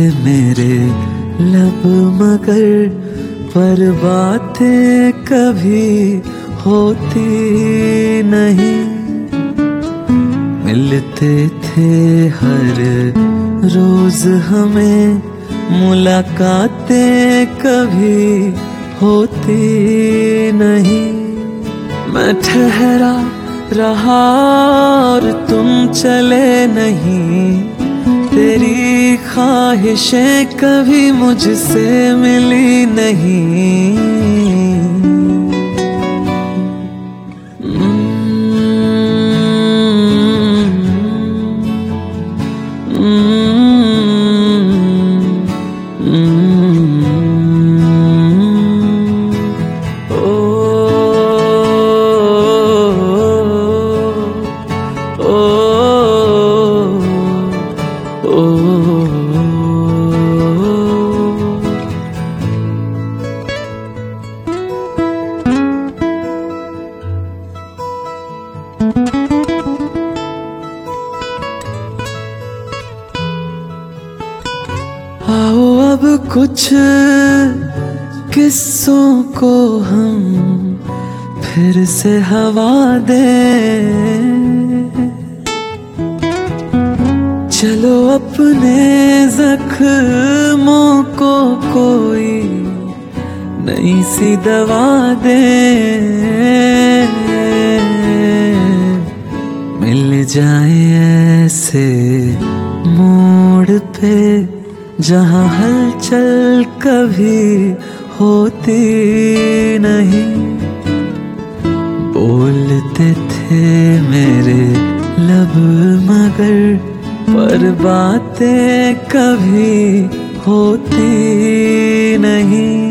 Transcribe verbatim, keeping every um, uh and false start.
मेरे लब मगर पर बातें कभी होती नहीं। मिलते थे हर रोज हमें, मुलाकातें कभी होती नहीं। मैं ठहरा रहा और तुम चले नहीं, तेरी ख्वाहिशें कभी मुझसे मिली नहीं। आओ अब कुछ किस्सों को हम फिर से हवा दें। चलो अपने जख्मों को कोई नई सी दवा दें। मिल जाए ऐसे मोड़ पे जहाँ हलचल कभी होती नहीं। बोलते थे मेरे लब मगर पर बातें कभी होती नहीं।